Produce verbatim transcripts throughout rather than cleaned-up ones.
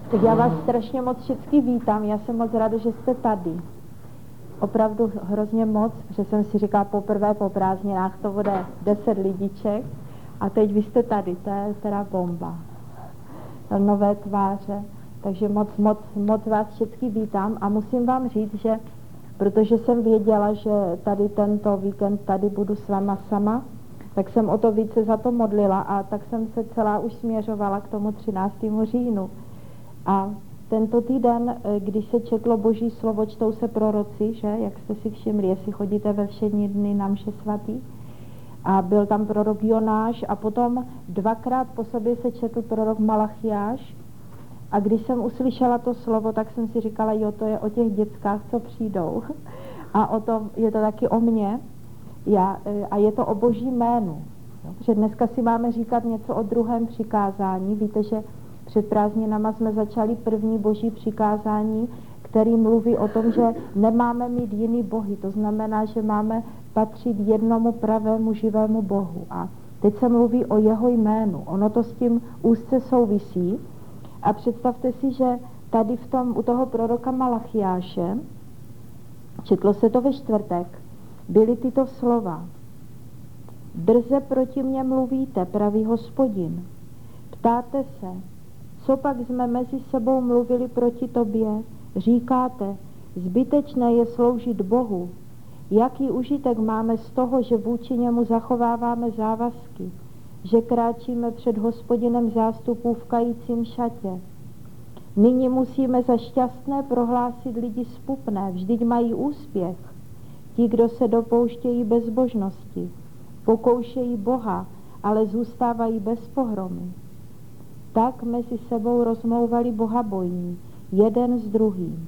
Tak já vás strašně moc všichni vítám, já jsem moc ráda, že jste tady. Opravdu hrozně moc, protože jsem si říkala poprvé po prázdninách to bude deset lidiček a teď vy jste tady, to je teda bomba. Nové tváře, takže moc, moc, moc vás všichni vítám a musím vám říct, že protože jsem věděla, že tady tento víkend tady budu s váma sama, tak jsem o to více za to modlila a tak jsem se celá už směřovala k tomu třináctému říjnu. A tento týden, když se četlo Boží slovo, čtou se proroci, že, jak jste si všimli, jestli chodíte ve všední dny na mše svatý. A byl tam prorok Jonáš a potom dvakrát po sobě se četl prorok Malachiáš. A když jsem uslyšela to slovo, tak jsem si říkala, jo, to je o těch dětskách, co přijdou. A o tom, je to taky o mně. Já, a je to o Boží jménu. Protože dneska si máme říkat něco o druhém přikázání. Víte, že před prázdninama jsme začali první Boží přikázání, který mluví o tom, že nemáme mít jiný bohy. To znamená, že máme patřit jednomu pravému živému Bohu. A teď se mluví o jeho jménu. Ono to s tím úzce souvisí. A představte si, že tady v tom, u toho proroka Malachiáše, četlo se to ve čtvrtek, byly tyto slova. Drze proti mně mluvíte, pravý Hospodin. Ptáte se, co pak jsme mezi sebou mluvili proti tobě? Říkáte, zbytečné je sloužit Bohu. Jaký užitek máme z toho, že vůči němu zachováváme závazky, že kráčíme před Hospodinem zástupů v kajícím šatě? Nyní musíme za šťastné prohlásit lidi zpupné, vždyť mají úspěch. Ti, kdo se dopouštějí bezbožnosti, pokoušejí Boha, ale zůstávají bez pohromy. Tak mezi sebou rozmlouvali bohabojní, jeden s druhým.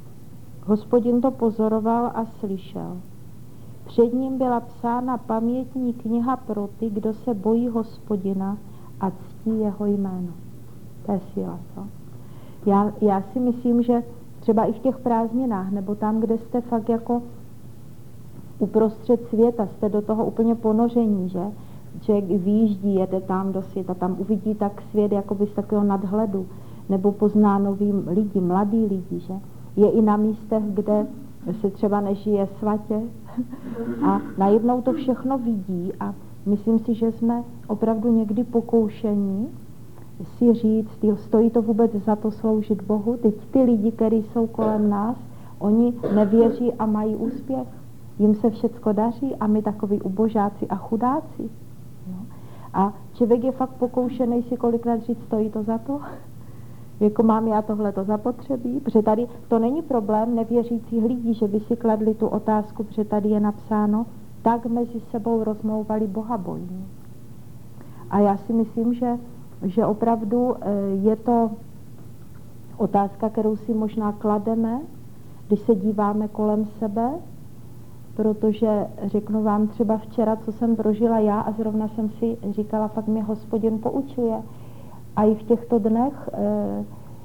Hospodin to pozoroval a slyšel. Před ním byla psána pamětní kniha pro ty, kdo se bojí Hospodina a ctí jeho jméno. To je síla, co? Já, já si myslím, že třeba i v těch prázdninách, nebo tam, kde jste fakt jako uprostřed světa, jste do toho úplně ponoření, že? Člověk vyjíždí, jede tam do světa, tam uvidí tak svět jakoby z takového nadhledu, nebo pozná nový lidi, mladý lidi, že? Je i na místech, kde se třeba nežije svatě a najednou to všechno vidí a myslím si, že jsme opravdu někdy pokoušení si říct, jo, stojí to vůbec za to sloužit Bohu, teď ty lidi, kteří jsou kolem nás, oni nevěří a mají úspěch, jim se všecko daří a my takoví ubožáci a chudáci. Jo. A člověk je fakt pokoušený si kolikrát říct, stojí to za to? Jako mám já tohleto zapotřebí? Protože tady to není problém nevěřících lidí, že by si kladli tu otázku, protože tady je napsáno, tak mezi sebou rozmlouvali bohabojní. A já si myslím, že, že opravdu je to otázka, kterou si možná klademe, když se díváme kolem sebe, protože řeknu vám třeba včera, co jsem prožila já a zrovna jsem si říkala, fakt mě Hospodin poučuje. A i v těchto dnech, e,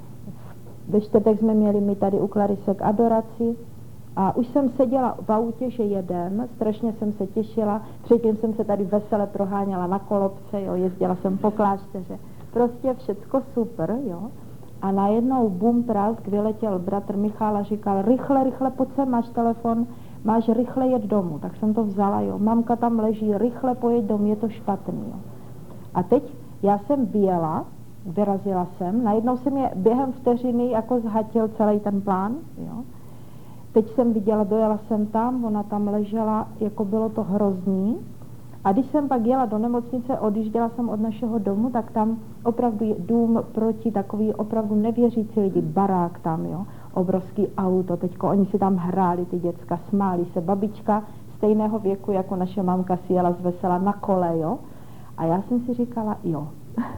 ve čtvrtek jsme měli my tady u Klarisek adoraci a už jsem seděla v autě, že jedem, strašně jsem se těšila, předtím jsem se tady vesele proháněla na kolobce, jo, jezdila jsem po klášteře, prostě všecko super, jo. A najednou bum prask, vyletěl bratr Michal a říkal, rychle, rychle, pojď sem, máš telefon, máš rychle jet domů, tak jsem to vzala, jo, mamka tam leží, rychle pojeď domů, je to špatný, jo. A teď já jsem vyjela, vyrazila jsem, najednou jsem je během vteřiny jako zhatil celý ten plán, jo. Teď jsem viděla, dojela jsem tam, ona tam ležela, jako bylo to hrozný. A když jsem pak jela do nemocnice, odjížděla jsem od našeho domu, tak tam opravdu je dům proti takový opravdu nevěřící lidi, barák tam, jo, obrovský auto, teďko oni si tam hráli, ty děcka, smáli se, babička stejného věku jako naše mamka si jela zvesela na kole, jo. A já jsem si říkala, jo,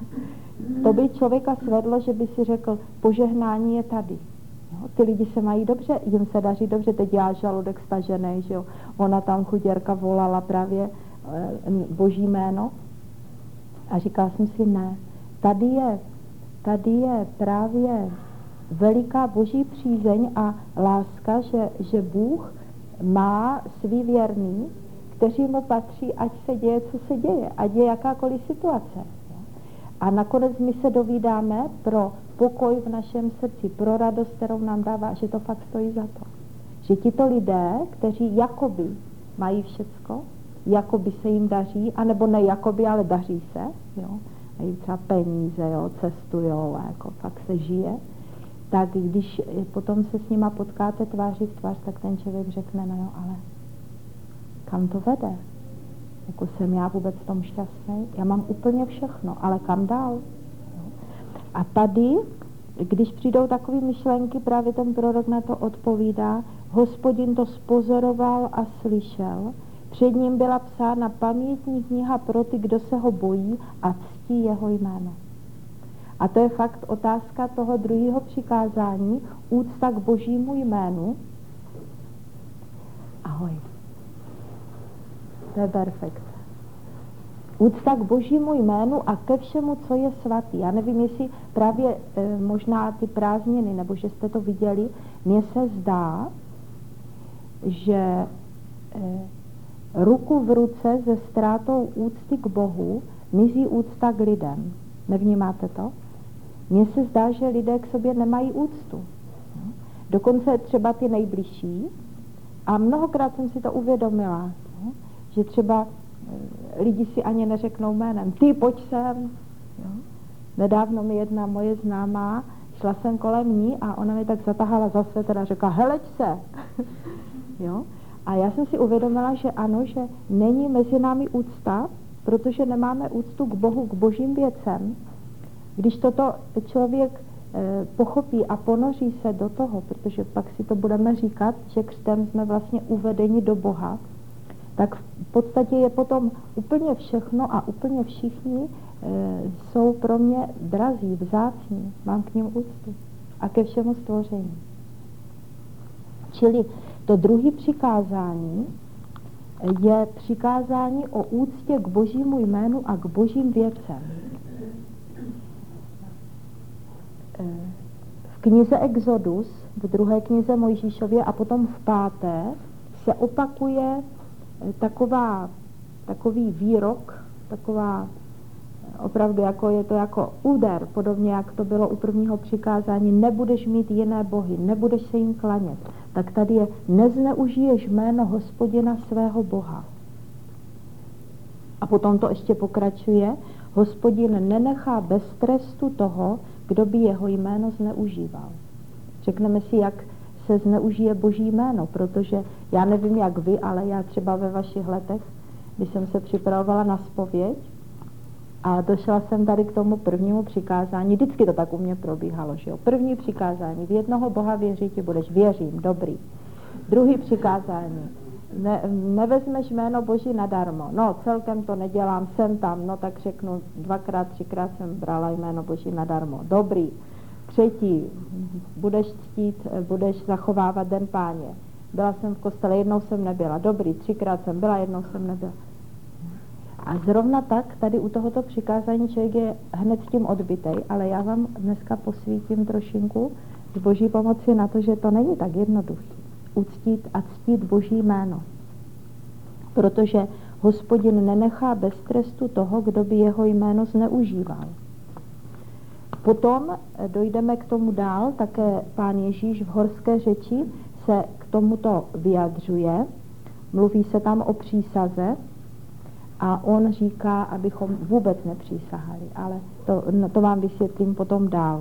to by člověka svedlo, že by si řekl, požehnání je tady. Jo, ty lidi se mají dobře, jim se daří dobře, teď já žaludek stažený, že jo. Ona tam chuděrka volala právě e, Boží jméno a říkala jsem si, ne, tady je, tady je právě veliká Boží přízeň a láska, že, že Bůh má svý věrný, kteří mu patří, ať se děje, co se děje, ať je jakákoliv situace. A nakonec my se dovídáme pro pokoj v našem srdci, pro radost, kterou nám dává, že to fakt stojí za to. Že tito lidé, kteří jakoby mají všecko, jakoby se jim daří, anebo ne jakoby, ale daří se, jo, mají třeba peníze, jo, cestujou a jako fakt se žije, tak když potom se s nima potkáte tváří v tvář, tak ten člověk řekne, no jo, ale kam to vede? Jako jsem já vůbec v tom šťastný? Já mám úplně všechno, ale kam dál? A tady, když přijdou takové myšlenky, právě ten prorok na to odpovídá, Hospodin to spozoroval a slyšel, před ním byla psána pamětní kniha pro ty, kdo se ho bojí a ctí jeho jméno. A to je fakt otázka toho druhého přikázání, úcta k božímu jménu. Ahoj. To je perfekt. Úcta k božímu jménu a ke všemu, co je svatý. Já nevím, jestli právě e, možná ty prázdniny, nebo že jste to viděli, mně se zdá, že e, ruku v ruce se ztrátou úcty k Bohu mizí úcta k lidem. Nevnímáte to? Mně se zdá, že lidé k sobě nemají úctu. Dokonce třeba ty nejbližší. A mnohokrát jsem si to uvědomila, že třeba lidi si ani neřeknou jménem. Ty, pojď sem. Jo? Nedávno mi jedna moje známá, šla jsem kolem ní a ona mi tak zatahala za své, a řekla, heleď se. Jo? A já jsem si uvědomila, že ano, že není mezi námi úcta, protože nemáme úctu k Bohu, k božím věcem. Když toto člověk e, pochopí a ponoří se do toho, protože pak si to budeme říkat, že křtem jsme vlastně uvedeni do Boha, tak v podstatě je potom úplně všechno a úplně všichni e, jsou pro mě drazí, vzácní, mám k nim úctu a ke všemu stvoření. Čili to druhé přikázání je přikázání o úctě k božímu jménu a k božím věcem. V knize Exodus, v druhé knize Mojžíšově a potom v páté se opakuje taková, takový výrok, taková opravdu jako je to jako úder, podobně jak to bylo u prvního přikázání, nebudeš mít jiné bohy, nebudeš se jim klanět. Tak tady je, nezneužiješ jméno Hospodina svého Boha. A potom to ještě pokračuje, Hospodin nenechá bez trestu toho, kdo by jeho jméno zneužíval. Řekneme si, jak se zneužije boží jméno, protože já nevím, jak vy, ale já třeba ve vašich letech, když jsem se připravovala na zpověď a došla jsem tady k tomu prvnímu přikázání, vždycky to tak u mě probíhalo, že jo? První přikázání, v jednoho Boha věříte budeš, věřím, dobrý. Druhý přikázání, ne, nevezmeš jméno Boží nadarmo, no celkem to nedělám, jsem tam, no tak řeknu, dvakrát, třikrát jsem brala jméno Boží nadarmo, dobrý. Třetí, budeš ctít, budeš zachovávat den Páně. Byla jsem v kostele, jednou jsem nebyla, dobrý, třikrát jsem byla, jednou jsem nebyla. A zrovna tak tady u tohoto přikázání člověk je hned s tím odbytej, ale já vám dneska posvítím trošinku z Boží pomoci na to, že to není tak jednoduché. Uctít a ctít Boží jméno. Protože Hospodin nenechá bez trestu toho, kdo by jeho jméno zneužíval. Potom dojdeme k tomu dál, také Pán Ježíš v horské řeči se k tomuto vyjadřuje, mluví se tam o přísaze a on říká, abychom vůbec nepřísahali, ale to, no, to vám vysvětlím potom dál.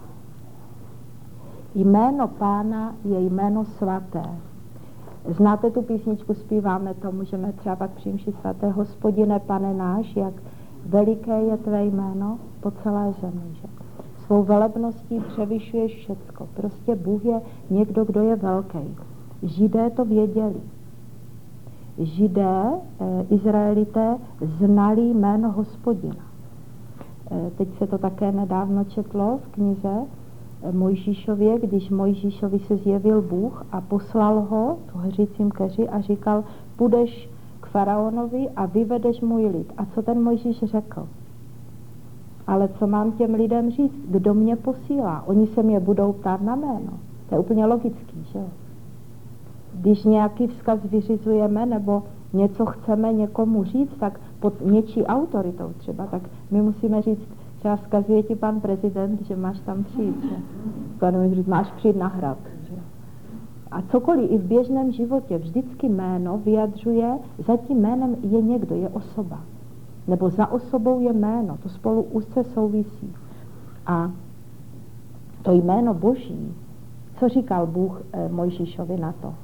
Jméno Pána je jméno svaté. Znáte tu písničku, zpíváme to, můžeme třeba pak přijmši svaté. Hospodine, Pane náš, jak veliké je tvé jméno po celé zemi, že? Svou velebností převyšuješ všecko. Prostě Bůh je někdo, kdo je velký. Židé to věděli. Židé, e, Izraelité, znali jméno Hospodina. E, teď se to také nedávno četlo v knize Mojžíšově, když Mojžíšovi se zjevil Bůh a poslal ho tu hořícím keři a říkal, půjdeš k faraonovi a vyvedeš můj lid. A co ten Mojžíš řekl? Ale co mám těm lidem říct? Kdo mě posílá? Oni se mě budou ptát na jméno. To je úplně logický, že? Když nějaký vzkaz vyřizujeme nebo něco chceme někomu říct, tak pod něčí autoritou třeba, tak my musíme říct, třeba vzkazuje ti pan prezident, že máš tam přijít, že? Říct, máš přijít na hrad. Že? A cokoliv i v běžném životě, vždycky jméno vyjadřuje, za tím jménem je někdo, je osoba. Nebo za osobou je jméno, to spolu úzce souvisí. A to jméno Boží, co říkal Bůh eh, Mojžíšovi na to?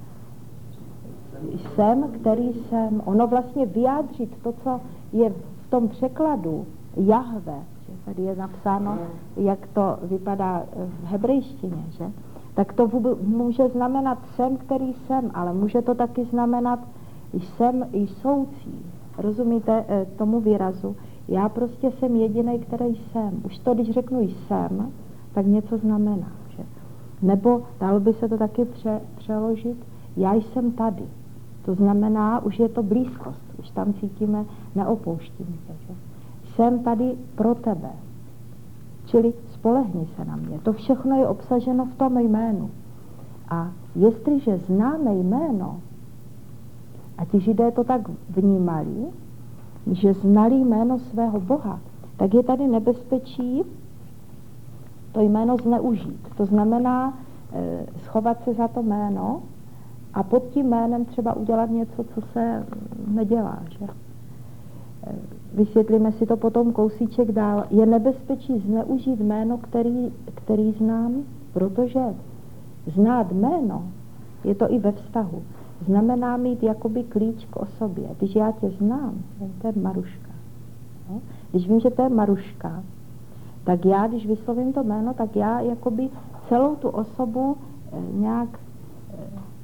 Jsem, který jsem. Ono vlastně vyjádřit to, co je v tom překladu Jahve, že tady je napsáno, jak to vypadá v hebrejštině, že? Tak to může znamenat jsem, který jsem, ale může to taky znamenat jsem jsoucí. Rozumíte eh, tomu výrazu? Já prostě jsem jedinej, který jsem. Už to, když řeknu jsem, tak něco znamená. Že? Nebo dalo by se to taky pře- přeložit, já jsem tady. To znamená, už je to blízkost, už tam cítíme, neopouštím se. Že? Jsem tady pro tebe. Čili spolehni se na mě. To všechno je obsaženo v tom jménu. A jestliže známe jméno, a ti Židé to tak vnímali, že znali jméno svého Boha, tak je tady nebezpečí to jméno zneužít. To znamená e, schovat se za to jméno a pod tím jménem třeba udělat něco, co se nedělá. Že? E, vysvětlíme si to potom kousíček dál. Je nebezpečí zneužít jméno, který, který znám, protože znát jméno, je to i ve vztahu, znamená mít jakoby klíč k osobě. Když já tě znám, to je Maruška. No? Když vím, že to je Maruška, tak já, když vyslovím to jméno, tak já jakoby celou tu osobu eh, nějak eh,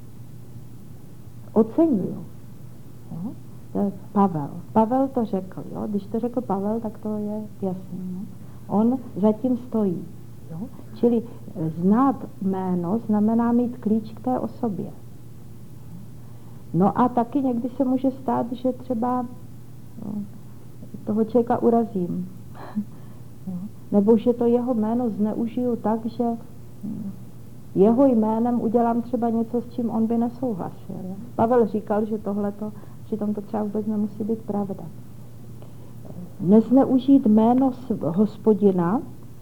oceňuju. No? To je Pavel. Pavel to řekl. Jo? Když to řekl Pavel, tak to je jasný. No? On zatím stojí. Jo? Čili eh, znát jméno znamená mít klíč k té osobě. No a taky někdy se může stát, že třeba no, toho člověka urazím. Nebo že to jeho jméno zneužiju tak, že jeho jménem udělám třeba něco, s čím on by nesouhlasil. Pavel říkal, že tohleto, přitom to třeba vůbec nemusí být pravda. Nezneužít jméno Hospodina,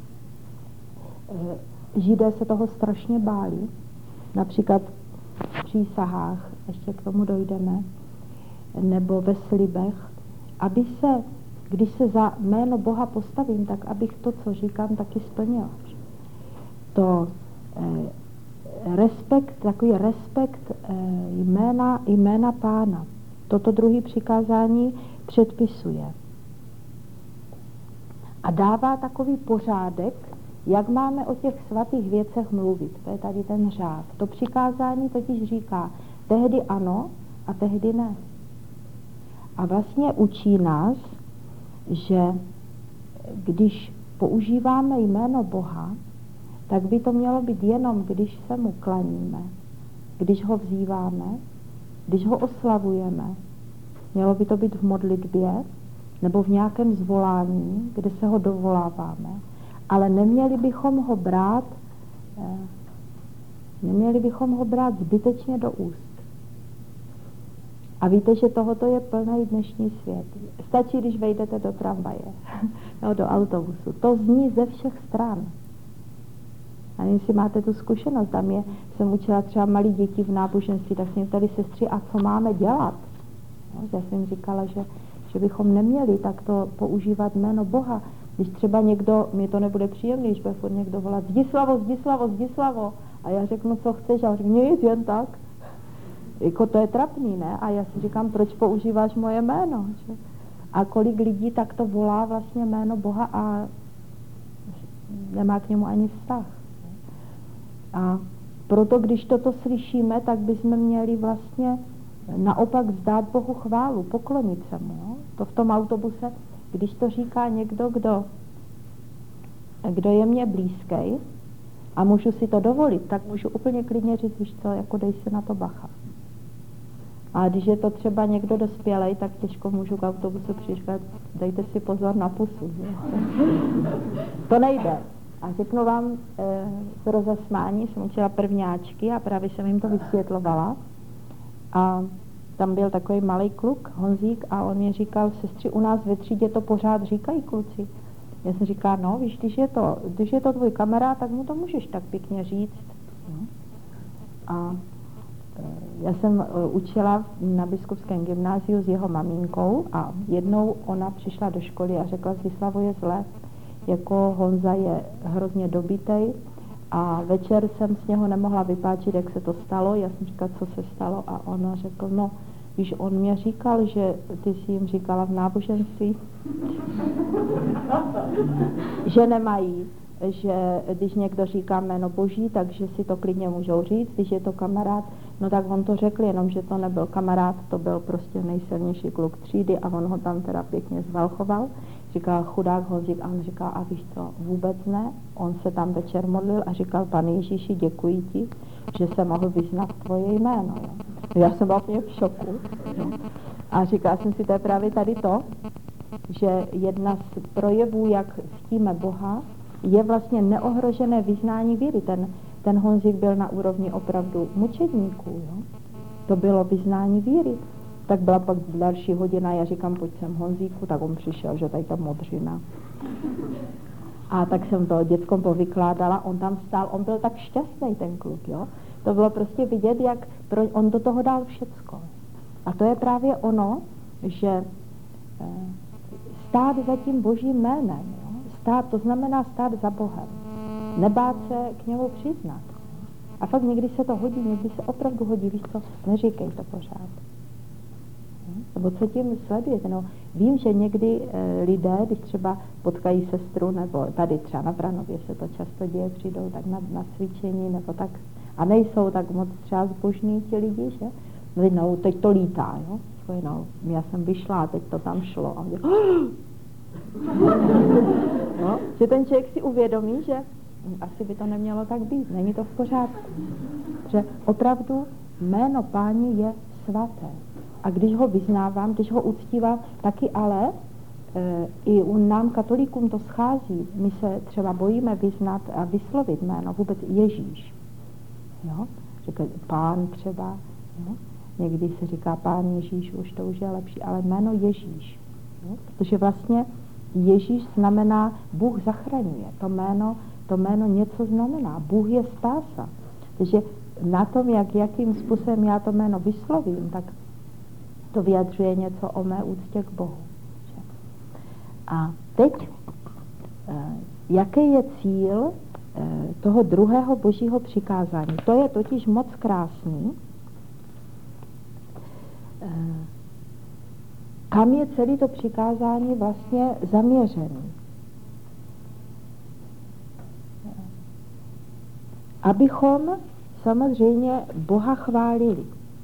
Židé se toho strašně báli, například v přísahách, ještě k tomu dojdeme, nebo ve slibech, aby se, když se za jméno Boha postavím, tak abych to, co říkám, taky splnila. To eh, respekt, takový respekt eh, jména, jména Pána. Toto druhé přikázání předpisuje. A dává takový pořádek, jak máme o těch svatých věcech mluvit. To je tady ten řád. To přikázání totiž říká, tehdy ano a tehdy ne. A vlastně učí nás, že když používáme jméno Boha, tak by to mělo být jenom, když se mu klaníme, když ho vzýváme, když ho oslavujeme. Mělo by to být v modlitbě nebo v nějakém zvolání, kde se ho dovoláváme. Ale neměli bychom ho brát, eh, neměli bychom ho brát zbytečně do úst. A víte, že tohoto je plný dnešní svět. Stačí, když vejdete do tramvaje, no, do autobusu. To zní ze všech stran. A nevím, jestli máte tu zkušenost. Tam je, jsem učila třeba malí děti v náboženství, tak jsem tady sestři, a co máme dělat? No, já jsem říkala, že, že bychom neměli takto používat jméno Boha. Když třeba někdo, mi to nebude příjemný, když bude furt někdo volat Zdislavo, Zdislavo, Zdislavo, a já řeknu, co chceš, a on řekne, nic, jen tak. Jako to je trapný, ne? A já si říkám, proč používáš moje jméno? Že? A kolik lidí takto volá vlastně jméno Boha a nemá k němu ani vztah. A proto, když toto slyšíme, tak bychom měli vlastně naopak vzdát Bohu chválu, poklonit se mu. No? To v tom autobuse, když to říká někdo, kdo, kdo je mě blízký a můžu si to dovolit, tak můžu úplně klidně říct, víš co, jako dej si na to bacha. A když je to třeba někdo dospělej, tak těžko můžu k autobusu přiškat, dejte si pozor na pusu. To nejde. A řeknu vám e, z rozesmání, jsem učila prvňáčky a právě jsem jim to vysvětlovala. A tam byl takový malý kluk, Honzík, a on mi říkal, sestři, u nás ve třídě to pořád říkají kluci, Já jsem říkala, no víš, když je to, když je to tvůj kamarád, tak mu to můžeš tak pěkně říct. No. A já jsem učila na biskupském gymnáziu s jeho maminkou a jednou ona přišla do školy a řekla, Zdislavo je zle, jako Honza je hrozně dobitej a večer jsem s něho nemohla vypáčit, jak se to stalo. Já jsem říkala, co se stalo a ona řekl, no víš, on mě říkal, že ty jsi jim říkala v náboženství, že nemají, že když někdo říká jméno Boží, takže si to klidně můžou říct, když je to kamarád, no tak on to řekl, jenom že to nebyl kamarád, to byl prostě nejsilnější kluk třídy a on ho tam teda pěkně zvalchoval. Říkal chudák Honzík a on říkal, a víš co, vůbec ne, on se tam večer modlil a říkal, Pane Ježíši, děkuji ti, že se mohl vyznat tvoje jméno. Jo. Já jsem byla úplně v šoku. Jo. A říkala jsem si, to je právě tady to, že jedna z projevů, jak ctíme Boha, je vlastně neohrožené vyznání víry. Ten, ten Honzík byl na úrovni opravdu mučedníků. Jo? To bylo vyznání víry. Tak byla pak další hodina, já říkám, pojď sem Honzíku, tak on přišel, že tady ta modřina. A tak jsem to dětkom povykládala, on tam stál, on byl tak šťastný ten kluk, jo. To bylo prostě vidět, jak pro, on do toho dal všecko. A to je právě ono, že e, stát za tím Božím jménem, jo? Stát, to znamená stát za Bohem. Nebát se k němu přiznat. A fakt někdy se to hodí, někdy se opravdu hodí, víš co, neříkej to pořád. Nebo co tím sledujete? No, vím, že někdy e, lidé, když třeba potkají sestru, nebo tady třeba na Vranově se to často děje, přijdou tak na, na cvičení, nebo tak, a nejsou tak moc třeba zbožní ti lidi, že? No, no teď to lítá, jo? No, já jsem vyšla a teď to tam šlo. A mě, no, že ten člověk si uvědomí, že asi by to nemělo tak být, není to v pořádku. Že opravdu jméno Páni je svaté. A když ho vyznávám, když ho uctívám, taky ale e, i u nám katolíkům to schází. My se třeba bojíme vyznat a vyslovit jméno vůbec Ježíš. Jo? Říká Pán třeba, jo? Někdy se říká Pán Ježíš, už to už je lepší, ale jméno Ježíš. Jo? Protože vlastně Ježíš znamená Bůh zachraňuje. To jméno, to jméno něco znamená. Bůh je spása. Takže na tom, jak, jakým způsobem já to jméno vyslovím, tak to vyjadřuje něco o mé úctě k Bohu. A teď, jaký je cíl toho druhého Božího přikázání? To je totiž moc krásný. Kam je celé to přikázání vlastně zaměřené? Abychom samozřejmě Boha chválili.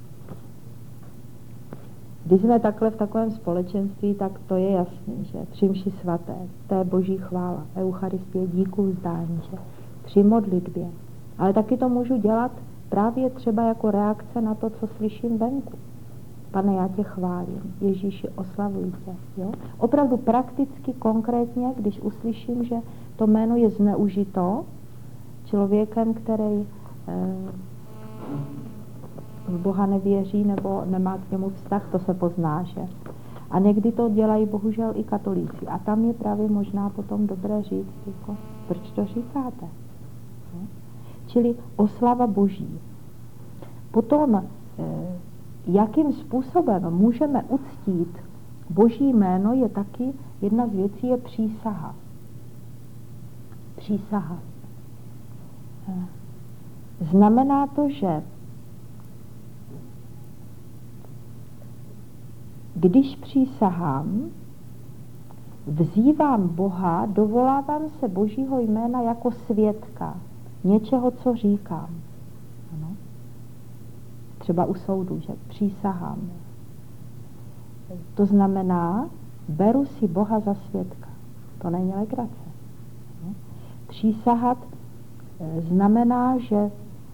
Když jsme takhle v takovém společenství, tak to je jasný, že při mši svaté, to je Boží chvála, Eucharistie, díku vzdání, že při modlitbě. Ale taky to můžu dělat právě třeba jako reakce na to, co slyším venku. Pane, já tě chválím, Ježíši, oslavuj tě. Jo? Opravdu prakticky, konkrétně, když uslyším, že to jméno je zneužito člověkem, který eh, v Boha nevěří nebo nemá k němu vztah, to se pozná, že? A někdy to dělají bohužel i katolíci. A tam je právě možná potom dobré říct, jako, proč to říkáte? No? Čili oslava Boží. Potom, eh, jakým způsobem můžeme uctít Boží jméno, je taky, jedna z věcí je přísaha. Přísaha. Eh, znamená to, že když přísahám, vzývám Boha, dovolávám se Božího jména jako svědka něčeho, co říkám. Ano? Třeba u soudu, že přísahám. To znamená, beru si Boha za svědka. To není legrace. Ano? Přísahat e, znamená, že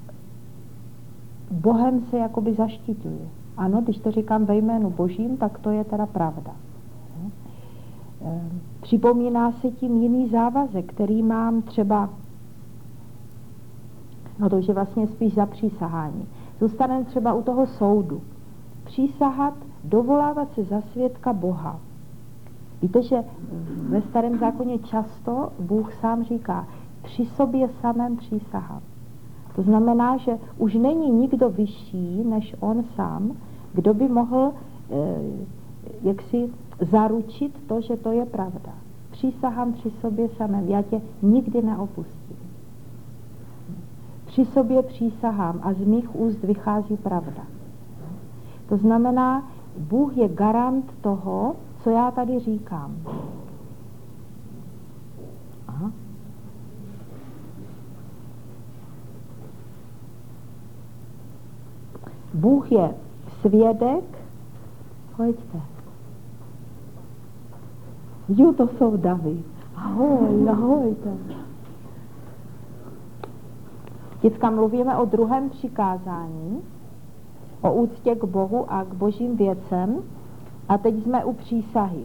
Bohem se jakoby zaštiťuji. Ano, když to říkám ve jménu Božím, tak to je teda pravda. E, připomíná se tím jiný závazek, který mám třeba, no to už je vlastně spíš za přísahání. Zůstaneme třeba u toho soudu. Přísahat, dovolávat se za svědka Boha. Víte, že ve Starém zákoně často Bůh sám říká, při sobě samém přísahám. To znamená, že už není nikdo vyšší než on sám, kdo by mohl eh, jaksi zaručit to, že to je pravda. Přísahám při sobě samém, já tě nikdy neopustím. Při sobě přísahám a z mých úst vychází pravda. To znamená, Bůh je garant toho, co já tady říkám. Aha. Bůh je svědek, pojďte. Jo, to jsou davy. Ahoj, ahojte. Teďka mluvíme o druhém přikázání, o úctě k Bohu a k božím věcem, a teď jsme u přísahy.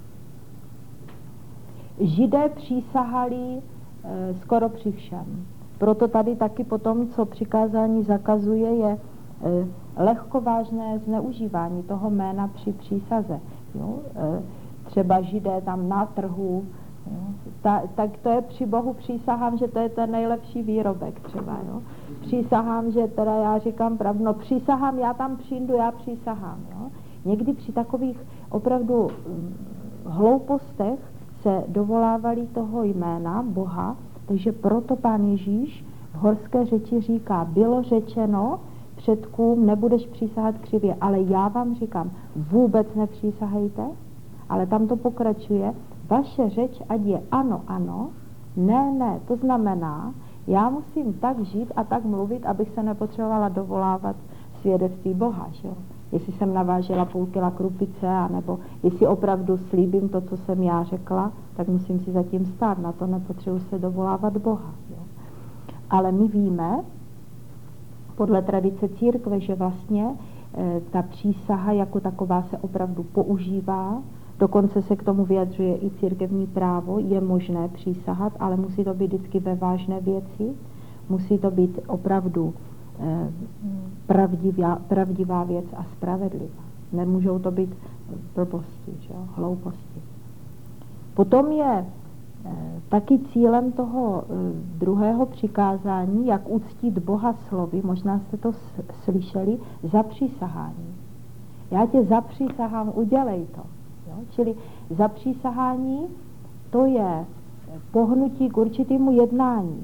Židé přísahali e, skoro při všem. Proto tady taky potom, co přikázání zakazuje, je e, lehkovážné zneužívání toho jména při přísaze. Jo? E, třeba Židé tam na trhu, jo? Ta, tak to je při Bohu přísahám, že to je ten nejlepší výrobek třeba. Jo? Přísahám, že teda já říkám pravdu, no přísahám, já tam přijdu, já přísahám. Jo? Někdy při takových opravdu hloupostech se dovolávali toho jména Boha, takže proto Pán Ježíš v horské řeči říká, bylo řečeno předkům, nebudeš přísahat křivě, ale já vám říkám, vůbec nepřísahejte, ale tam to pokračuje, vaše řeč, ať je ano, ano, ne, ne, to znamená, já musím tak žít a tak mluvit, abych se nepotřebovala dovolávat svědectví Boha, že jo? Jestli jsem navážela půl kila krupice, anebo jestli opravdu slíbím to, co jsem já řekla, tak musím si zatím stát, na to nepotřebuji se dovolávat Boha. Jo? Ale my víme, podle tradice církve, že vlastně e, ta přísaha jako taková se opravdu používá, dokonce se k tomu vyjadřuje i církevní právo, je možné přísahat, ale musí to být vždycky ve vážné věci, musí to být opravdu eh, pravdivá, pravdivá věc a spravedlivá. Nemůžou to být blbosti, že jo, hlouposti. Potom je eh, taky cílem toho eh, druhého přikázání, jak uctít Boha slovy, možná jste to s- slyšeli, zapřísahání. Já tě zapřísahám, udělej to. Jo? Čili zapřísahání, to je pohnutí k určitému jednání,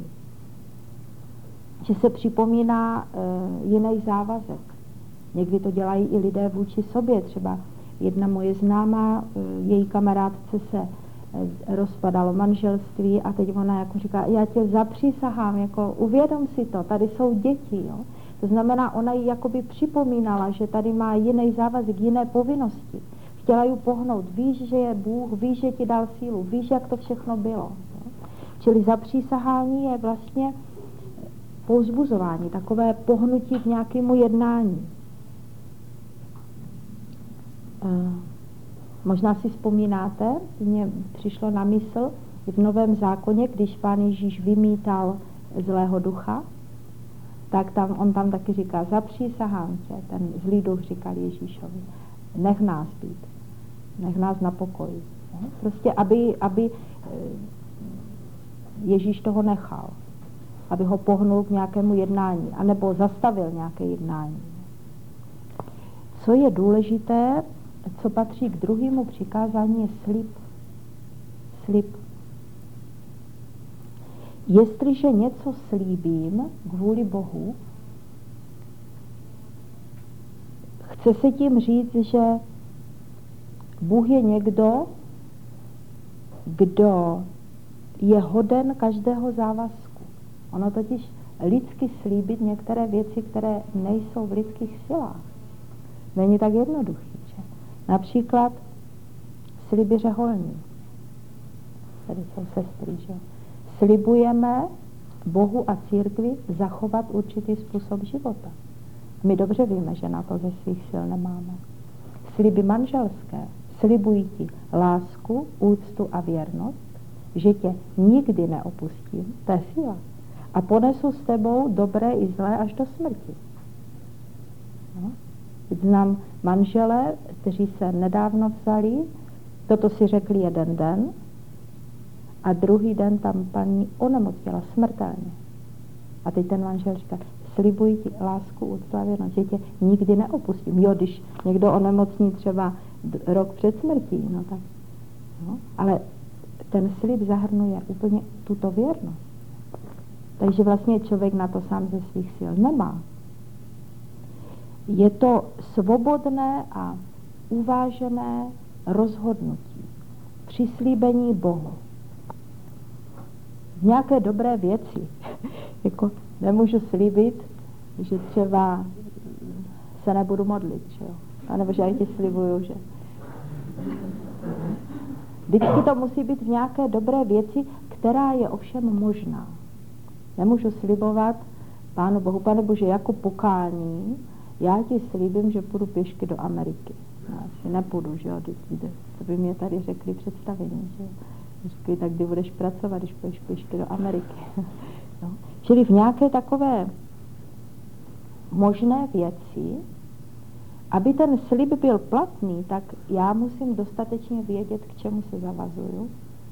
že se připomíná e, jiný závazek. Někdy to dělají i lidé vůči sobě. Třeba jedna moje známá, e, její kamarádce se e, rozpadalo manželství a teď ona jako říká, já tě zapřísahám, jako uvědom si to, tady jsou děti. Jo? To znamená, ona jí jakoby připomínala, že tady má jiný závazek, jiné povinnosti. Chtěla ju pohnout, víš, že je Bůh, víš, že ti dal sílu, víš, jak to všechno bylo. Jo? Čili zapřísahání je vlastně povzbuzování, takové pohnutí k nějakému jednání. E, možná si vzpomínáte, mně přišlo na mysl v Novém zákoně, když Pán Ježíš vymítal zlého ducha, tak tam, on tam taky říká, zapřísahám tě, ten zlý duch říkal Ježíšovi, nech nás být, nech nás na pokoji. Ne? Prostě, aby, aby Ježíš toho nechal, aby ho pohnul k nějakému jednání, anebo zastavil nějaké jednání. Co je důležité, co patří k druhému přikázání, je slib. Slib. Jestliže něco slíbím kvůli Bohu, chce se tím říct, že Bůh je někdo, kdo je hoden každého závazku. Ono totiž lidsky slíbit některé věci, které nejsou v lidských silách. Není tak jednoduchý. Že? Například sliby řeholní. Tady jsou sestry, že? Slibujeme Bohu a církvi zachovat určitý způsob života. My dobře víme, že na to ze svých sil nemáme. Sliby manželské slibují ti lásku, úctu a věrnost, že tě nikdy neopustím, to je síla. A ponesu s tebou dobré i zlé až do smrti. No. Znám manžele, kteří se nedávno vzali, Toto si řekli jeden den a druhý den tam paní onemocněla smrtelně. A teď ten manžel říká, slibuji ti lásku, úctu a věrnost, že tě nikdy neopustím. Jo, když někdo onemocní třeba rok před smrtí, no tak. No, ale ten slib zahrnuje úplně tuto věrnost. Takže vlastně člověk na to sám ze svých sil nemá. Je to svobodné a uvážené rozhodnutí, přislíbení Bohu. Nějaké dobré věci. Jako nemůžu slíbit, že třeba se nebudu modlit, že jo? A nebo že já ti slibuju, že... Vždycky to musí být v nějaké dobré věci, která je ovšem možná. Nemůžu slibovat Pánu Bohu, Pane Bože, jako pokání, já ti slíbím, že půjdu pěšky do Ameriky. Já si nepůjdu, že jo, to by mě tady řekli představení, že jo. Řekli, tak kdy budeš pracovat, když půjdeš pěšky do Ameriky. No. Čili v nějaké takové možné věci, aby ten slib byl platný, tak já musím dostatečně vědět, k čemu se zavazuju.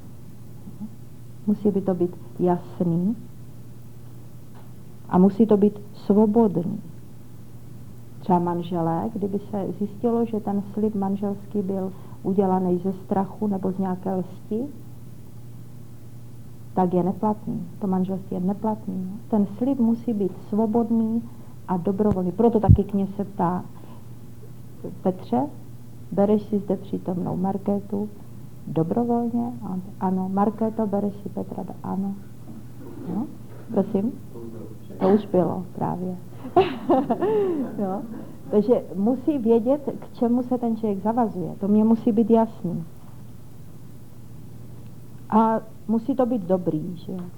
Musí by to být jasný a musí to být svobodný. Třeba manželé, kdyby se zjistilo, že ten slib manželský byl udělaný ze strachu nebo z nějaké lsti, tak je neplatný. To manželství je neplatný. Ten slib musí být svobodný a dobrovolný. Proto taky kněz se ptá, Petře, bereš si zde přítomnou Markétu dobrovolně? Ano. Markéto, bereš si Petra? Ano. No, prosím? To už bylo právě. Jo. Takže musí vědět, k čemu se ten člověk zavazuje. To mě musí být jasný. A musí to být dobrý, že jo.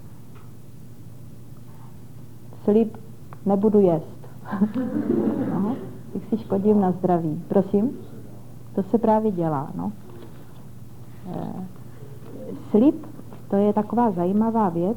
Slib nebudu jíst. No, tak si škodím na zdraví. Prosím? To se právě dělá, no. E, slib, to je taková zajímavá věc.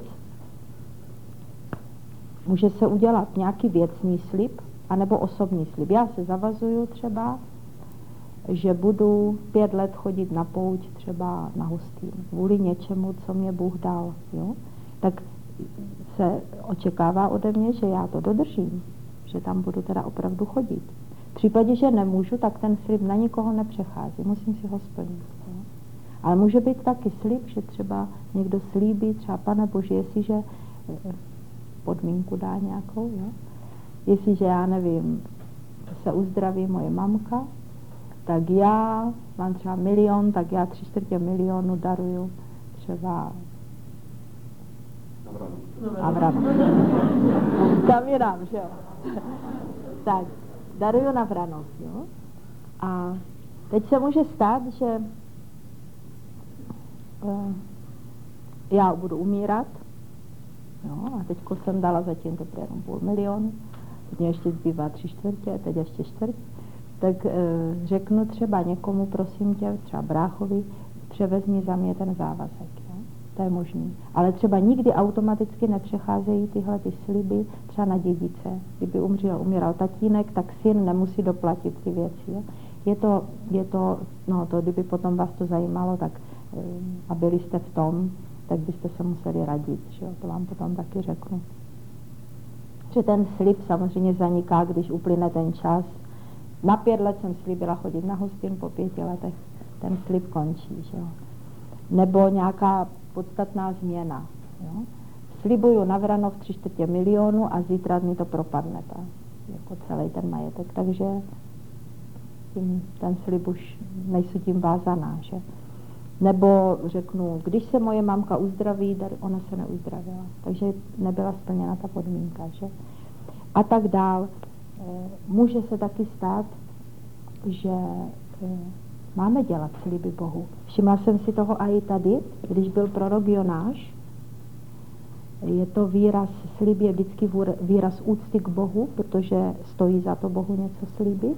Může se udělat nějaký věcný slib, anebo osobní slib. Já se zavazuju třeba, že budu pět let chodit na pouť třeba na Hustín, kvůli něčemu, co mě Bůh dal, jo? Tak se očekává ode mě, že já to dodržím, že tam budu teda opravdu chodit. V případě, že nemůžu, tak ten slib na nikoho nepřechází, musím si ho splnit. Jo? Ale může být taky slib, že třeba někdo slíbí, třeba Pane Bože, jestliže podmínku dá nějakou, jo? Jestliže já nevím, se uzdraví moje mamka, tak já mám třeba milion, tak já tři čtvrtě milionu daruju třeba Avramu. Tam je dám, že jo. Tak, daruju na vranost, jo. A teď se může stát, že uh, já budu umírat, jo, a teďko jsem dala zatím to jenom půl milionu, teď mě ještě zbývá tři čtvrtě, teď ještě čtvrt, tak e, řeknu třeba někomu, prosím tě, třeba bráchovi, převezmi za mě ten závazek. Jo? To je možný. Ale třeba nikdy automaticky nepřecházejí tyhle ty sliby třeba na dědice. Kdyby umřel, umíral tatínek, tak syn nemusí doplatit ty věci. Jo? Je to, je to, no to, kdyby potom vás to zajímalo, tak e, a byli jste v tom, tak byste se museli radit. Že jo? To vám potom taky řeknu. Že ten slib samozřejmě zaniká, když uplyne ten čas. Na pět let jsem slíbila chodit na Hustín, po pěti letech ten slib končí, že jo. Nebo nějaká podstatná změna, jo. Slibuju na Vranov tři čtvrtě milionu a zítra mi to propadne, ta, jako celý ten majetek, takže tím, ten slib už nejsou tím vázaná, že. Nebo řeknu, když se moje mamka uzdraví, ona se neuzdravila, takže nebyla splněna ta podmínka, že. A tak dál. Může se taky stát, že máme dělat sliby Bohu. Všimla jsem si toho i tady, když byl prorok Jonáš. Je to výraz, slib je vždycky výraz úcty k Bohu, protože stojí za to Bohu něco slíbit.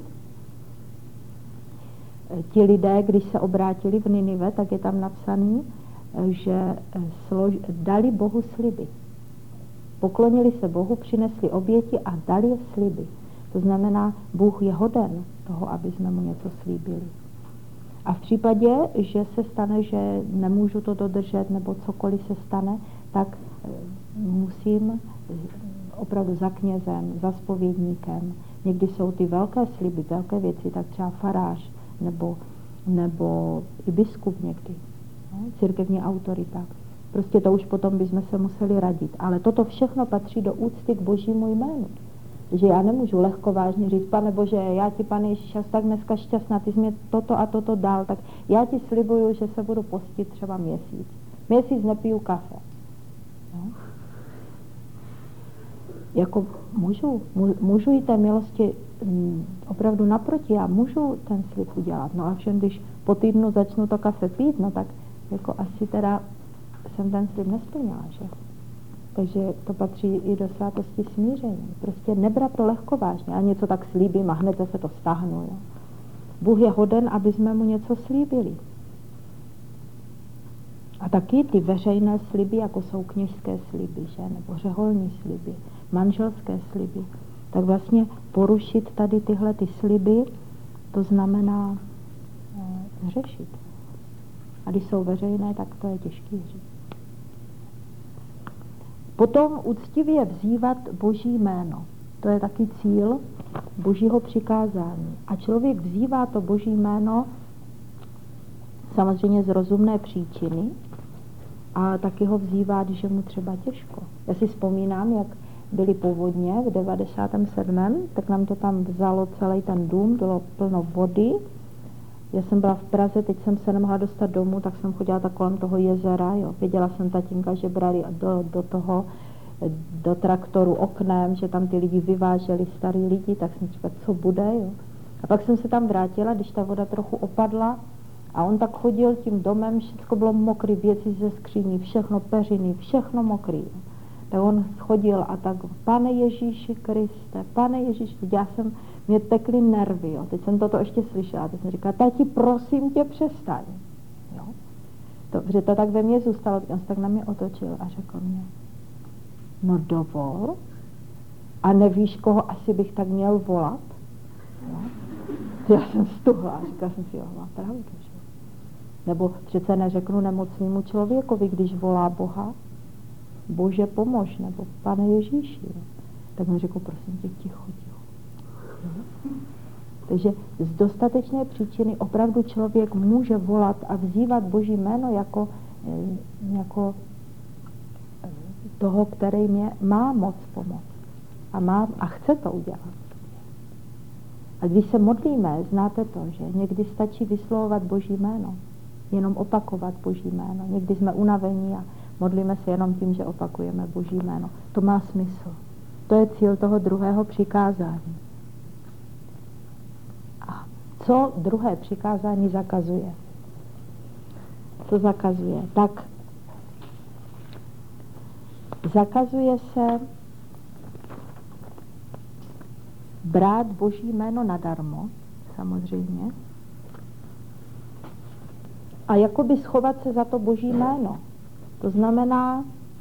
Ti lidé, když se obrátili v Ninive, tak je tam napsaný, že slož, dali Bohu sliby. Poklonili se Bohu, přinesli oběti a dali sliby. To znamená, Bůh je hoden toho, aby jsme mu něco slíbili. A v případě, že se stane, že nemůžu to dodržet, nebo cokoliv se stane, tak musím opravdu za knězem, za zpovědníkem. Někdy jsou ty velké sliby, velké věci, tak třeba farář, nebo, nebo i biskup někdy, no, církevní autorita. Prostě to už potom bychom se museli radit. Ale toto všechno patří do úcty k Božímu jménu. Že já nemůžu lehkovážně říct, Pane Bože, já ti, Pane Ježíš, tak dneska šťastná, ty jsi mě toto a toto dal, tak já ti slibuju, že se budu postit třeba měsíc. Měsíc nepiju kafe. No. Jako můžu, můžu jít té milosti m, opravdu naproti, já můžu ten slib udělat. No a všem, když po týdnu začnu to kafe pít, no tak jako asi teda jsem ten slib nesplnila, že? Takže to patří i do svátosti smíření. Prostě nebrat to lehkovážně. A něco tak slíbím a hned se to stáhnu. Jo? Bůh je hoden, aby jsme mu něco slíbili. A taky ty veřejné sliby, jako jsou kněžské sliby, že? Nebo řeholní sliby, manželské sliby, tak vlastně porušit tady tyhle ty sliby, to znamená e, řešit. A když jsou veřejné, tak to je těžký říct. Potom úctivě vzývat Boží jméno. To je taky cíl Božího přikázání. A člověk vzývá to Boží jméno samozřejmě z rozumné příčiny, a taky ho vzývá, když je mu třeba těžko. Já si vzpomínám, jak byly povodně v devadesátém sedmém tak nám to tam vzalo celý ten dům, bylo plno vody. Já jsem byla v Praze, teď jsem se nemohla dostat domů, tak jsem chodila tak kolem toho jezera. Jo. Věděla jsem tatínka, že brali do, do toho, do traktoru oknem, že tam ty lidi vyváželi, starý lidi, tak jsem říkala, co bude. Jo. A pak jsem se tam vrátila, když ta voda trochu opadla a on tak chodil tím domem, všechno bylo mokrý, věci ze skříní, všechno peřiny, všechno mokrý. Jo. Tak on chodil a tak, Pane Ježíši Kriste, Pane Ježíši, já jsem, mě tekly nervy, jo. Teď jsem toto ještě slyšela, teď jsem říkala, tati, prosím tě, přestaň. Jo. To, že to tak ve mně zůstalo, on se tak na mě otočil a řekl mě, no dovol, a nevíš, koho asi bych tak měl volat? Jo. Já jsem stuhla a říkala jsem si, jo, má pravdu, že? Nebo přece neřeknu nemocnému člověkovi, když volá Boha, Bože pomož, nebo Pane Ježíši. Jo. Tak mi řekl, prosím tě, ticho, ticho. Jo. Takže z dostatečné příčiny opravdu člověk může volat a vzývat Boží jméno jako, jako toho, který mě má moc pomoct. A, má, a chce to udělat. A když se modlíme, znáte to, že někdy stačí vyslovovat Boží jméno. Jenom opakovat Boží jméno. Někdy jsme unavení a modlíme se jenom tím, že opakujeme Boží jméno. To má smysl. To je cíl toho druhého přikázání. A co druhé přikázání zakazuje? Co zakazuje? Tak zakazuje se brát Boží jméno nadarmo, samozřejmě, a jakoby schovat se za to Boží jméno. To znamená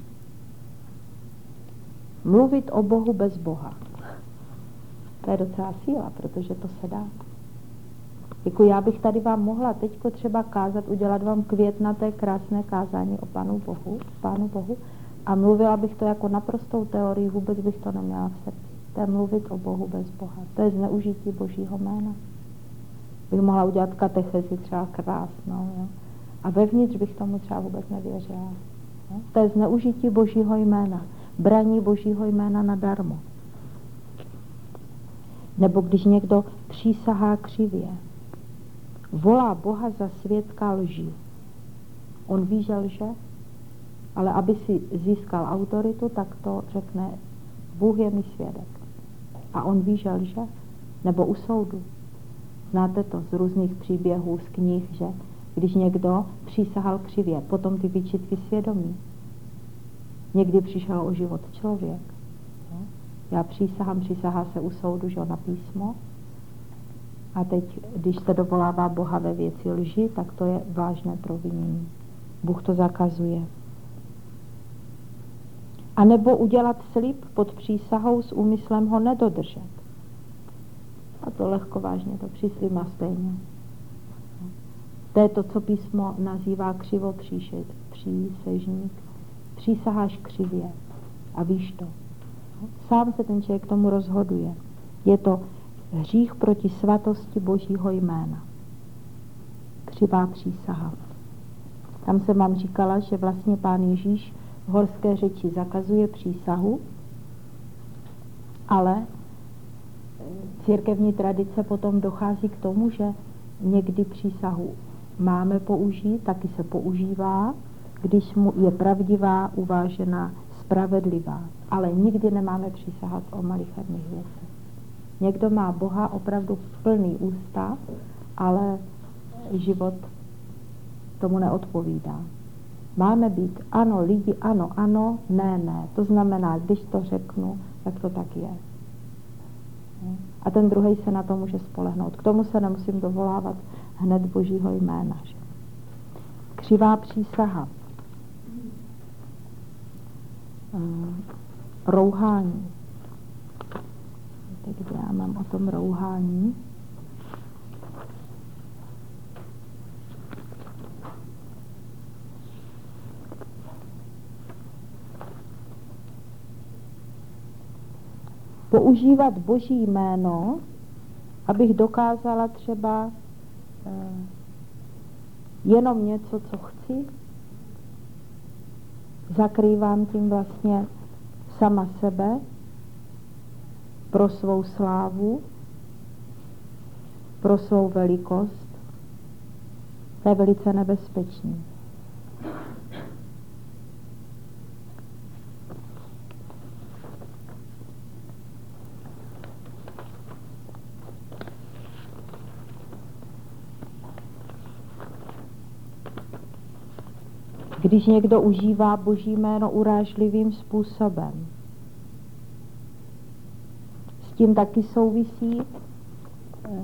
mluvit o Bohu bez Boha. To je docela síla, protože to se dá. Jako já bych tady vám mohla teďko třeba kázat, udělat vám květnaté krásné kázání o Pánu Bohu, Pánu Bohu a mluvila bych to jako naprostou teorii, vůbec bych to neměla v srdci. To je mluvit o Bohu bez Boha. To je zneužití Božího jména. Bych mohla udělat katechezi třeba krásnou, jo? A vevnitř bych tomu třeba vůbec nevěřila. Jo? To je zneužití Božího jména. Braní Božího jména nadarmo. Nebo když někdo přísahá křivě, volá Boha za svědka lži. On ví, že lže, ale aby si získal autoritu, tak to řekne, Bůh je mi svědek. A on ví, že lže. Nebo u soudu. Znáte to z různých příběhů, z knih, že když někdo přísahal křivě, potom ty výčitky svědomí. Někdy přišel o život člověk. Já přísahám, přísahá se u soudu, že na písmo. A teď, když se dovolává Boha ve věci lži, tak to je vážné provinění. Bůh to zakazuje. A nebo udělat slib pod přísahou s úmyslem ho nedodržet. A to lehko vážně, to příslib má stejně. To je to, co písmo nazývá křivopřísežník. Přísaháš křivě a víš to. Sám se ten člověk tomu rozhoduje. Je to hřích proti svatosti Božího jména. Křivá přísaha. Tam jsem vám říkala, že vlastně Pán Ježíš v horské řeči zakazuje přísahu, ale církevní tradice potom dochází k tomu, že někdy přísahu máme použít, taky se používá, když mu je pravdivá, uvážená, spravedlivá. Ale nikdy nemáme přísahat o malicherných věcech. Někdo má Boha opravdu plný ústa, ale život tomu neodpovídá. Máme být ano, lidi, ano, ano, ne, ne. To znamená, když to řeknu, tak to tak je. A ten druhý se na to může spolehnout. K tomu se nemusím dovolávat hned Božího jména. Že? Křivá přísaha. Hmm. Rouhání. Teď já mám o tom rouhání. Používat Boží jméno, abych dokázala třeba eh, jenom něco, co chci, zakrývám tím vlastně sama sebe pro svou slávu, pro svou velikost. To je velice nebezpečné. Když někdo užívá Boží jméno urážlivým způsobem. S tím taky souvisí eh,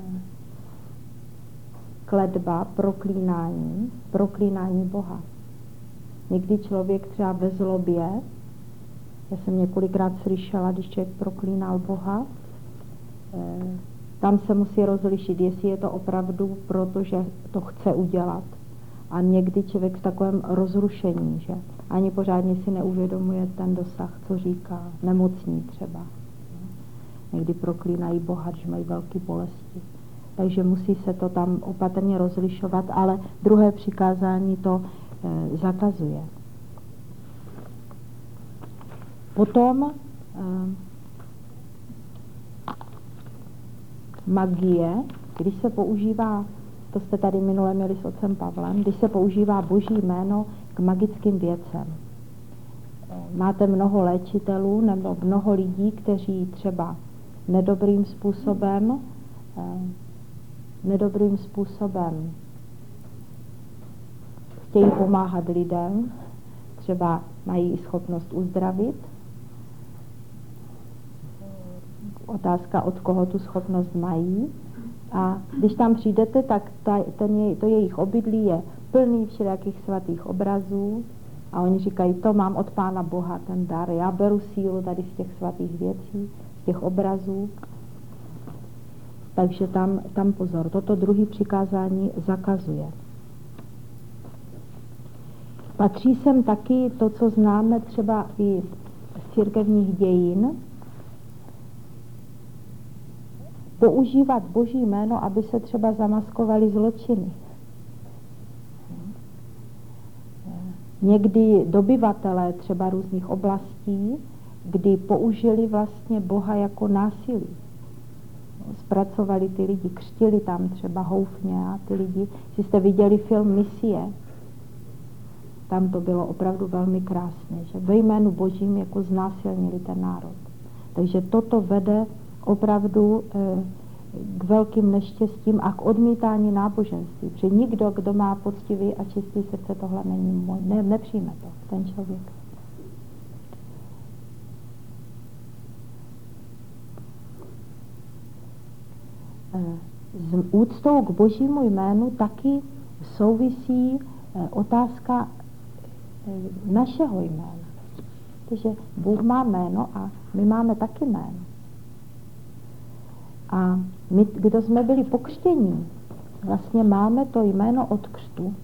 kletba, proklínání, proklínání Boha. Někdy člověk třeba ve zlobě, já jsem několikrát slyšela, když člověk proklínal Boha, eh, tam se musí rozlišit, jestli je to opravdu proto, že to chce udělat. A někdy člověk v takovém rozrušení, že ani pořádně si neuvědomuje ten dosah, co říká, nemocní třeba. Někdy proklínají Boha, že mají velké bolesti. Takže musí se to tam opatrně rozlišovat, ale druhé přikázání to e, zakazuje. Potom e, magie, když se používá, to jste tady minule měli s otcem Pavlem, když se používá Boží jméno k magickým věcem. Máte mnoho léčitelů nebo mnoho lidí, kteří třeba nedobrým způsobem eh, nedobrým způsobem chtějí pomáhat lidem, třeba mají schopnost uzdravit. Otázka, od koho tu schopnost mají. A když tam přijdete, tak ta, ten je, to jejich obydlí je plný všelijakých svatých obrazů a oni říkají, to mám od Pána Boha, ten dar, já beru sílu tady z těch svatých věcí, z těch obrazů. Takže tam, tam pozor, toto druhé přikázání zakazuje. Patří sem taky to, co známe třeba i z církevních dějin, používat Boží jméno, aby se třeba zamaskovaly zločiny. Někdy dobyvatelé třeba různých oblastí, kdy použili vlastně Boha jako násilí. Zpracovali ty lidi, křtili tam třeba houfně a ty lidi, si jste viděli film Misie, tam to bylo opravdu velmi krásné, že ve jménu Božím jako znásilnili ten národ. Takže toto vede opravdu eh, k velkým neštěstím a k odmítání náboženství. Protože nikdo, kdo má poctivý a čistý srdce, tohle není můj, ne, nepřijme to, ten člověk. Eh, s úctou k Božímu jménu taky souvisí eh, otázka eh, našeho jména. Takže Bůh má jméno a my máme taky jméno. A my, kdo jsme byli pokřtění, vlastně máme to jméno od křtu.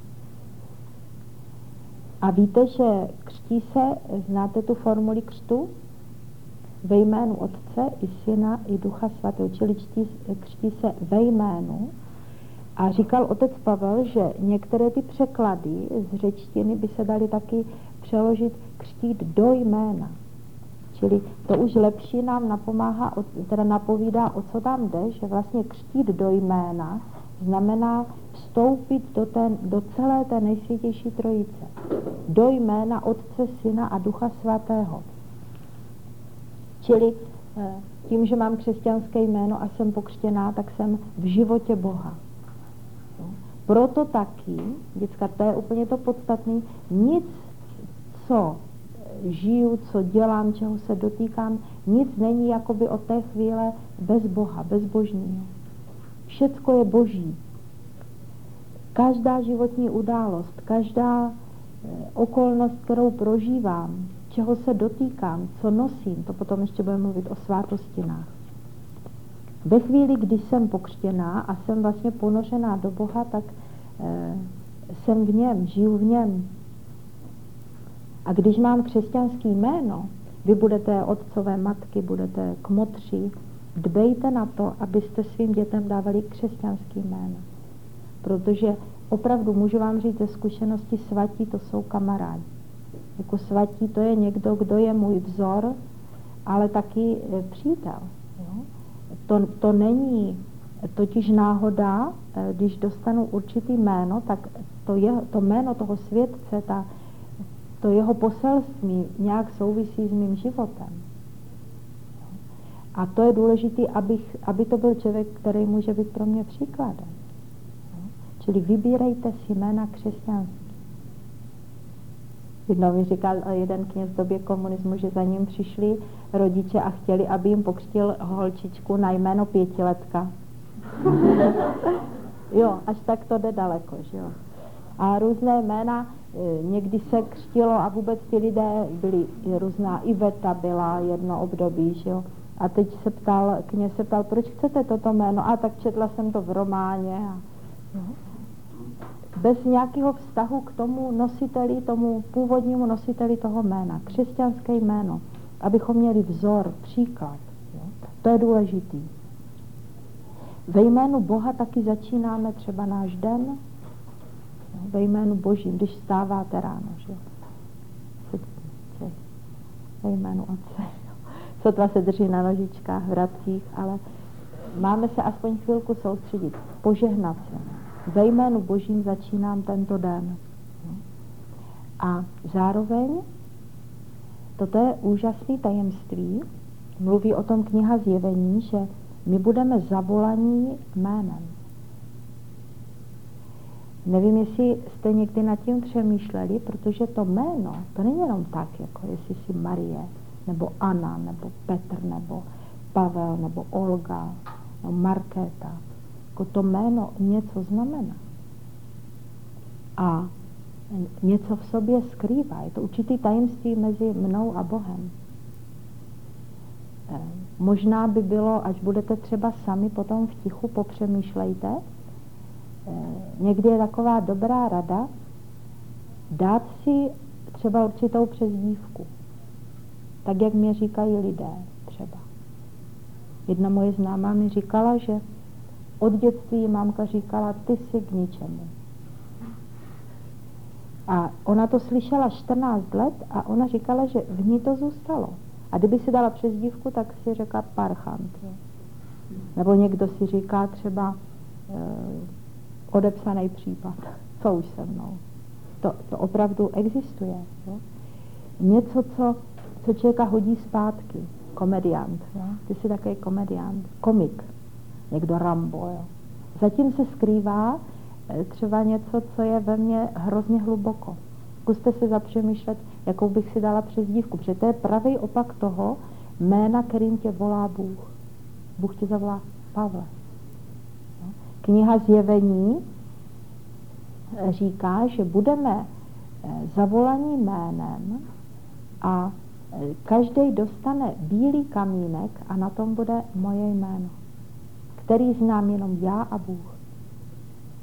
A víte, že křtí se, znáte tu formuli křtu? Ve jménu Otce i Syna i Ducha Svatého, čili křtí, křtí se ve jménu. A říkal otec Pavel, že některé ty překlady z řečtiny by se daly taky přeložit křtít do jména. Čili to už lepší nám napomáhá, teda napovídá, o co tam jde, že vlastně křtít do jména znamená vstoupit do, té, do celé té nejsvětější trojice. Do jména Otce, Syna a Ducha Svatého. Čili tím, že mám křesťanské jméno a jsem pokřtěná, tak jsem v životě Boha. Proto taky, děcka, to je úplně to podstatné, nic, co žiju, co dělám, čeho se dotýkám, nic není jakoby od té chvíle bez Boha, bezbožného. Všecko je boží. Každá životní událost, každá okolnost, kterou prožívám, čeho se dotýkám, co nosím, to potom ještě budeme mluvit o svátostinách. Ve chvíli, kdy jsem pokřtěná a jsem vlastně ponořená do Boha, tak e, jsem v něm, žiju v něm. A když mám křesťanský jméno, vy budete otcové matky, budete kmotři, dbejte na to, abyste svým dětem dávali křesťanský jméno. Protože opravdu můžu vám říct ze zkušenosti, svatí to jsou kamarádi. Jako svatí to je někdo, kdo je můj vzor, ale taky přítel. Jo? To, to není totiž náhoda, když dostanu určitý jméno, tak to, je, to jméno toho světce, ta, to jeho poselství nějak souvisí s mým životem. A to je důležité, abych, aby to byl člověk, který může být pro mě příkladem. Čili vybírejte si jména křesťanství. Jednou mi říkal jeden kněz v době komunismu, že za ním přišli rodiče a chtěli, aby jim pokřtil holčičku na jméno pětiletka. Jo, až tak to jde daleko, že jo. A různé jména, někdy se křtilo a vůbec ti lidé byli různá, Iveta byla jedno období, že jo. A teď se ptal, kněz se ptal, proč chcete toto jméno? A tak četla jsem to v románě. A, jo. Bez nějakého vztahu k tomu nositeli, tomu původnímu nositeli toho jména. Křesťanské jméno. Abychom měli vzor, příklad. Jo. To je důležitý. Ve jménu Boha taky začínáme třeba náš den. Jo. Ve jménu Božím, když vstáváte ráno. Že? Ve jménu Otce. Sotva se drží na nožičkách, v racích, ale máme se aspoň chvilku soustředit. Požehnat se. Ve jménu Božím začínám tento den. A zároveň, toto je úžasné tajemství, mluví o tom kniha Zjevení, že my budeme zavolaní jménem. Nevím, jestli jste někdy nad tím přemýšleli, protože to jméno, to není jenom tak, jako jestli jsi Marie, nebo Anna, nebo Petr, nebo Pavel, nebo Olga, nebo Markéta. Jako to jméno něco znamená. A něco v sobě skrývá. Je to určitý tajemství mezi mnou a Bohem. E, možná by bylo, až budete třeba sami potom v tichu, popřemýšlejte. E, někdy je taková dobrá rada dát si třeba určitou přezdívku. Tak, jak mě říkají lidé třeba. Jedna moje známá mi říkala, že od dětství mámka říkala, ty jsi k ničemu. A ona to slyšela čtrnáct let a ona říkala, že v ní to zůstalo. A kdyby si dala přezdívku, tak si řekla parchant. Jo. Nebo někdo si říká třeba e, odepsaný případ. Co už se mnou. To, to opravdu existuje. Jo. Něco, co, co člověka hodí zpátky. Komediant. Jo. Ty jsi takový komediant. Komik. Někdo Rambo. Jo. Zatím se skrývá třeba něco, co je ve mně hrozně hluboko. Zkuste se zapřemýšlet, jakou bych si dala přezdívku, protože to je pravý opak toho jména, kterým tě volá Bůh. Bůh tě zavolá Pavle. Kniha Zjevení říká, že budeme zavolaní jménem a každý dostane bílý kamínek a na tom bude moje jméno, který znám jenom já a Bůh.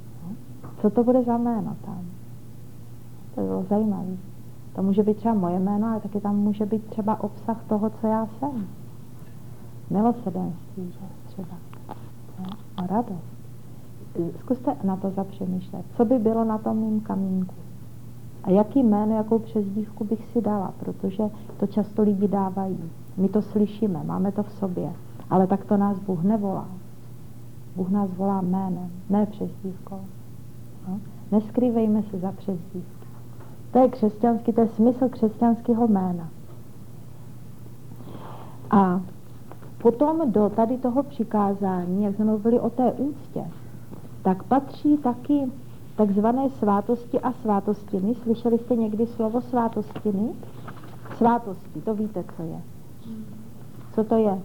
co to bude za jméno tam? To bylo zajímavé. To může být třeba moje jméno, ale taky tam může být třeba obsah toho, co já jsem. Milosedenství, že třeba. A radost. Zkuste na to zapřemýšlet. Co by bylo na tom mým kamínku? A jaký jméno, jakou přezdívku bych si dala? Protože to často lidi dávají. My to slyšíme, máme to v sobě. Ale tak to nás Bůh nevolá. Bůh nás volá jménem, ne přezdívkou. No? Neskrývejme se za přezdívky. To je křesťanský, to je smysl křesťanského jména. A potom do tady toho přikázání, jak jsme mluvili o té úctě, tak patří taky takzvané svátosti a svátostiny. Slyšeli jste někdy slovo svátostiny? Svátosti, to víte, co je. Co to je?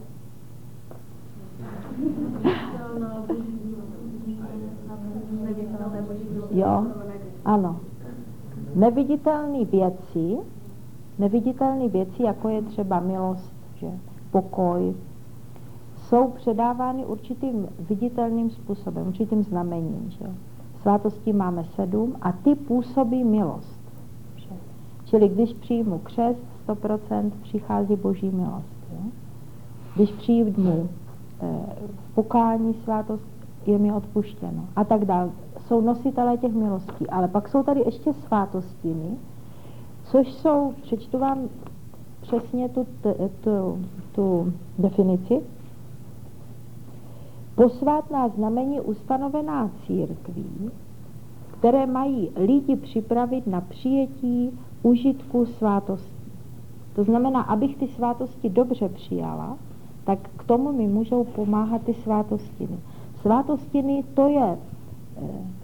Jo, ano. Neviditelné věci, neviditelné věci, jako je třeba milost, že, pokoj, jsou předávány určitým viditelným způsobem, určitým znamením. Že? Svátosti máme sedm a ty působí milost. Že? Čili když přijmu křest, sto procent přichází boží milost. Že? Když přijmu eh, pokání, svátost, je mi odpuštěno a tak dále. Jsou nositelé těch milostí, ale pak jsou tady ještě svátostiny, což jsou, přečtu vám přesně tu, tu, tu definici, posvátná znamení ustanovená církví, které mají lidi připravit na přijetí užitku svátostí. To znamená, abych ty svátosti dobře přijala, tak k tomu mi můžou pomáhat ty svátostiny. Svátostiny to je